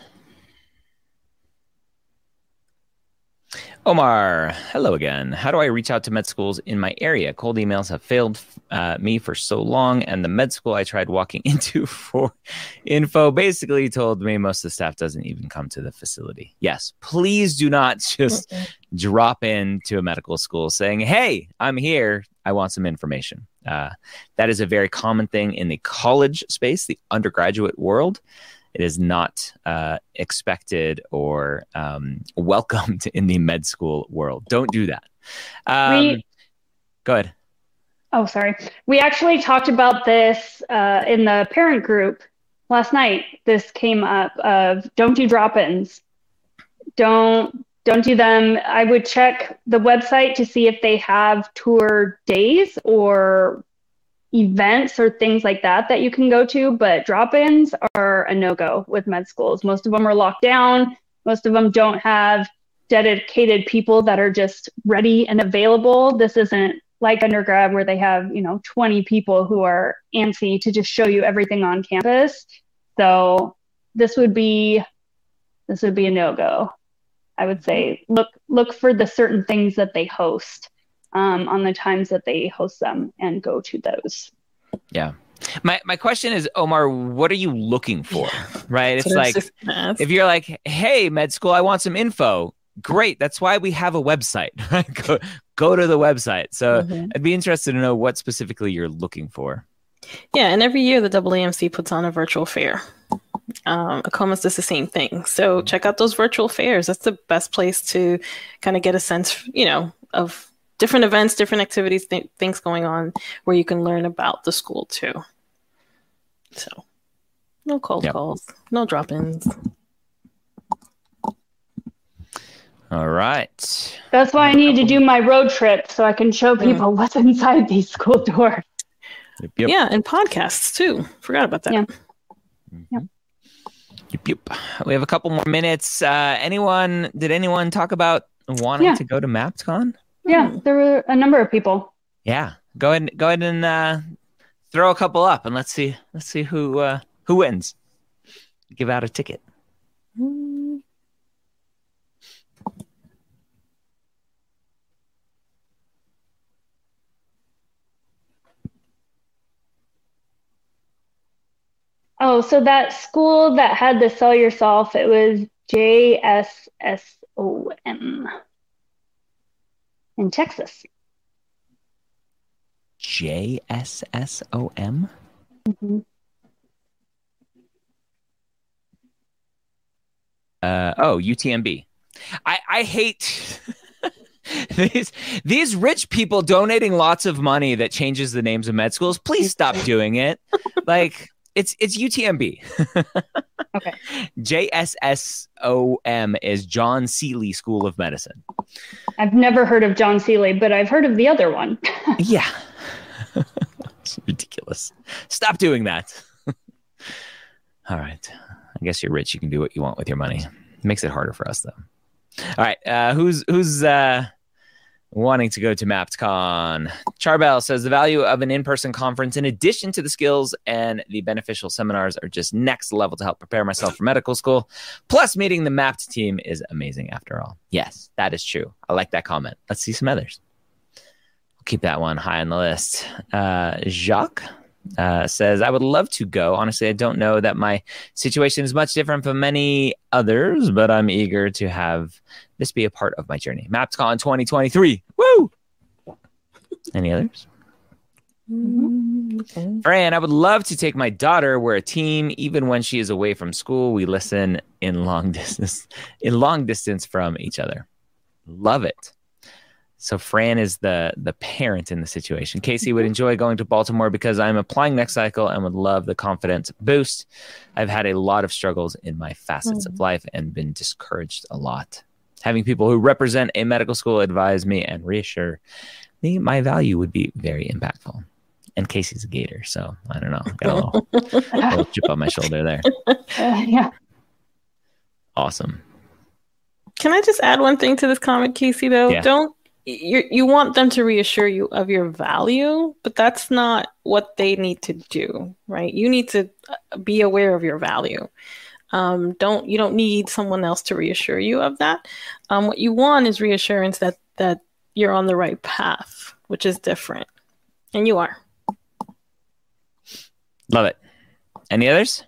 [SPEAKER 1] Omar, hello again. How do I reach out to med schools in my area? Cold emails have failed me for so long, and the med school I tried walking into for info basically told me most of the staff doesn't even come to the facility. Yes, please do not just drop into a medical school saying, hey, I'm here. I want some information. That is a very common thing in the college space, the undergraduate world. It is not expected or welcomed in the med school world. Don't do that. Go ahead.
[SPEAKER 2] Oh, sorry. We actually talked about this in the parent group last night. This came up of don't do drop-ins. Don't do them. I would check the website to see if they have tour days or events or things like that you can go to, but drop-ins are a no-go with med schools. Most of them are locked down. Most of them don't have dedicated people that are just ready and available. This isn't like undergrad where they have, 20 people who are antsy to just show you everything on campus. So this would be a no-go. I would say look for the certain things that they host. On the times that they host them and go to those.
[SPEAKER 1] Yeah. My question is, Omar, what are you looking for? Right? It's like, if you're like, hey, med school, I want some info. great. That's why we have a website, right? Go to the website. So I'd be interested to know what specifically you're looking for.
[SPEAKER 3] Yeah, and every year the AAMC puts on a virtual fair. AACOMAS does the same thing. So check out those virtual fairs. That's the best place to kind of get a sense, of different events, different activities, things going on where you can learn about the school too. So no cold calls, no drop-ins.
[SPEAKER 1] All right.
[SPEAKER 2] That's why I need to do my road trip so I can show people what's inside these school doors.
[SPEAKER 1] Yep.
[SPEAKER 3] Yeah, and podcasts too. Forgot about that.
[SPEAKER 2] Yeah.
[SPEAKER 1] Yep. We have a couple more minutes. Did anyone talk about wanting to go to MaptCon?
[SPEAKER 2] Yeah, there were a number of people.
[SPEAKER 1] Yeah. Go ahead and throw a couple up and let's see who wins. Give out a ticket.
[SPEAKER 2] Oh, so that school that had the Sell Yourself, it was JSSOM in Texas.
[SPEAKER 1] JSSOM?
[SPEAKER 2] Mm-hmm.
[SPEAKER 1] UTMB. I hate these rich people donating lots of money that changes the names of med schools. Please stop doing it. Like it's UTMB.
[SPEAKER 2] Okay.
[SPEAKER 1] JSSOM is John Seeley School of Medicine.
[SPEAKER 2] I've never heard of John Seeley, but I've heard of the other one.
[SPEAKER 1] Yeah. It's ridiculous. Stop doing that. All right. I guess you're rich. You can do what you want with your money. It makes it harder for us, though. All right. Who's wanting to go to MaptCon? Charbel says the value of an in-person conference, in addition to the skills and the beneficial seminars, are just next level to help prepare myself for medical school. Plus, meeting the Mapt team is amazing after all. Yes, that is true. I like that comment. Let's see some others. We'll keep that one high on the list. Jacques says, I would love to go. Honestly, I don't know that my situation is much different from many others, but I'm eager to have this be a part of my journey. MaptCon 2023. Woo! Any others?
[SPEAKER 3] Okay.
[SPEAKER 1] Fran, I would love to take my daughter. We're a team. Even when she is away from school, we listen in long distance from each other. Love it. So Fran is the parent in the situation. Casey would enjoy going to Baltimore because I'm applying next cycle and would love the confidence boost. I've had a lot of struggles in my facets of life and been discouraged a lot. Having people who represent a medical school advise me and reassure me my value would be very impactful. And Casey's a Gator, so I don't know. Got a little chip on my shoulder there.
[SPEAKER 2] Yeah.
[SPEAKER 1] Awesome.
[SPEAKER 3] Can I just add one thing to this comment, Casey, though?
[SPEAKER 1] Yeah.
[SPEAKER 3] You want them to reassure you of your value, but that's not what they need to do, right? You need to be aware of your value. You don't need someone else to reassure you of that. What you want is reassurance that you're on the right path, which is different. And you are.
[SPEAKER 1] Love it. Any others?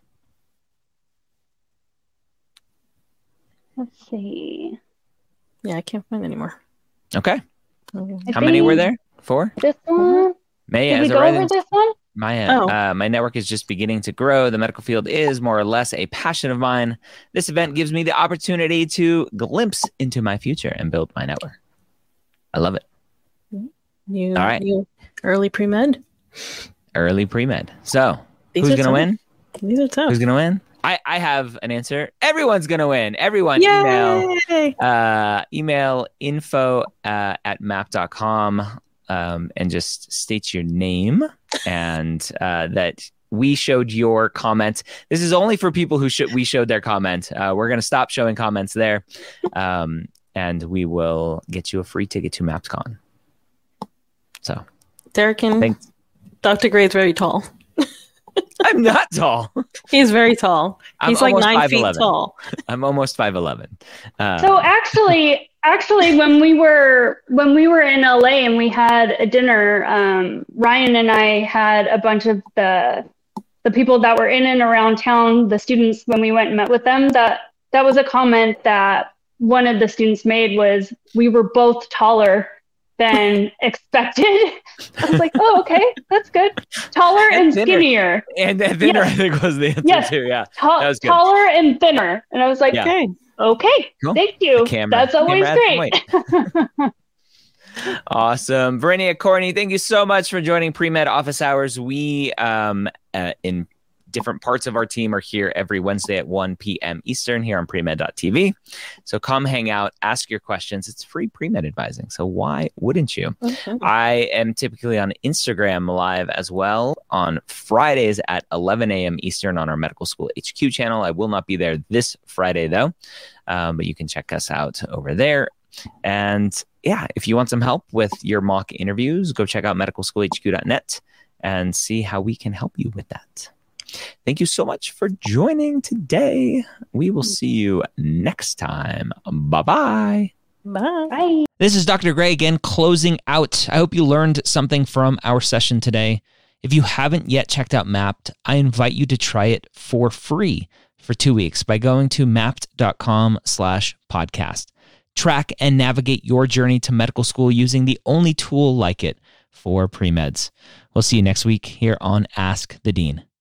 [SPEAKER 2] Let's see.
[SPEAKER 3] Yeah, I can't find any more.
[SPEAKER 1] Okay.
[SPEAKER 3] Okay.
[SPEAKER 1] How many were there? 4?
[SPEAKER 2] This one?
[SPEAKER 1] Maya,
[SPEAKER 2] Did we
[SPEAKER 1] as a
[SPEAKER 2] go over
[SPEAKER 1] resident,
[SPEAKER 2] this one?
[SPEAKER 1] my network is just beginning to grow. The medical field is more or less a passion of mine. This event gives me the opportunity to glimpse into my future and build my network. I love it. All right.
[SPEAKER 3] You early pre-med?
[SPEAKER 1] Early pre-med. So
[SPEAKER 3] These
[SPEAKER 1] who's
[SPEAKER 3] are
[SPEAKER 1] going to
[SPEAKER 3] tough.
[SPEAKER 1] win?
[SPEAKER 3] These are tough.
[SPEAKER 1] Who's going to win? I have an answer. Everyone's going to win. Everyone
[SPEAKER 3] Yay!
[SPEAKER 1] email info at map.com and just state your name and that we showed your comment. This is only for people who we showed their comment. We're going to stop showing comments there and we will get you a free ticket to MaptCon. So,
[SPEAKER 3] Derek and Dr. Gray's very tall.
[SPEAKER 1] I'm not tall.
[SPEAKER 3] He's very tall. He's like 9 feet
[SPEAKER 1] 5'11".
[SPEAKER 3] tall.
[SPEAKER 1] I'm almost 5'11".
[SPEAKER 2] So actually, when we were in LA and we had a dinner, Ryan and I had a bunch of the people that were in and around town, the students, when we went and met with them. That was a comment that one of the students made was we were both taller than expected. I was like, oh, okay, that's good. Taller and skinnier.
[SPEAKER 1] And thinner, I think, was the answer too. Yeah.
[SPEAKER 2] That was good. Taller and thinner. And I was like, okay, cool. Thank you. That's always great.
[SPEAKER 1] Awesome. Verinia, Courtney, thank you so much for joining Pre-Med Office Hours. We, in different parts of our team, are here every Wednesday at 1 p.m. Eastern here on premed.tv. So come hang out, ask your questions. It's free pre-med advising, so why wouldn't you? Okay. I am typically on Instagram live as well on Fridays at 11 a.m. Eastern on our Medical School HQ channel. I will not be there this Friday, though, but you can check us out over there. And yeah, if you want some help with your mock interviews, go check out medicalschoolhq.net and see how we can help you with that. Thank you so much for joining today. We will see you next time. Bye-bye.
[SPEAKER 2] Bye.
[SPEAKER 1] This is Dr. Gray again, closing out. I hope you learned something from our session today. If you haven't yet checked out Mappd, I invite you to try it for free for 2 weeks by going to mappd.com/podcast. Track and navigate your journey to medical school using the only tool like it for pre-meds. We'll see you next week here on Ask the Dean.